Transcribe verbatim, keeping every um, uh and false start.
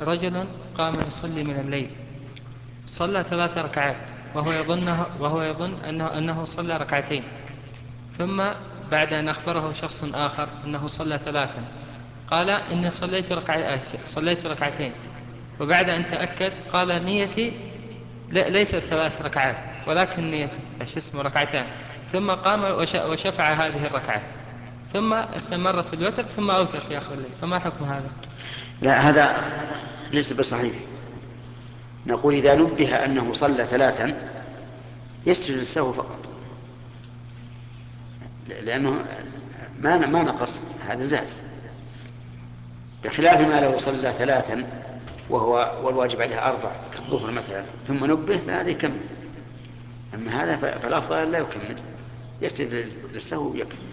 رجل قام يصلي من الليل، صلى ثلاث ركعات وهو يظنه وهو يظن أنه, أنه صلى ركعتين، ثم بعد أن أخبره شخص آخر أنه صلى ثلاثا قال إني صليت ركع... صليت ركعتين، وبعد أن تأكد قال نيتي ليست ثلاث ركعات ولكن نيتي ايش اسمه ركعتان، ثم قام وش... وشفع هذه الركعة ثم استمر في الوتر ثم أوتر في آخر الليل، فما حكم هذا؟ لا، هذا ليس بصحيح. نقول إذا نبه أنه صلى ثلاثا يسجد للسهو فقط، لأنه ما ما نقص، هذا زاد، بخلاف ما لو صلى ثلاثا وهو والواجب عليه أربع كالظهر مثلا ثم نبه فهذا يكمل، أما هذا فالأفضل لا يكمل، يسجد للسهو يكفي.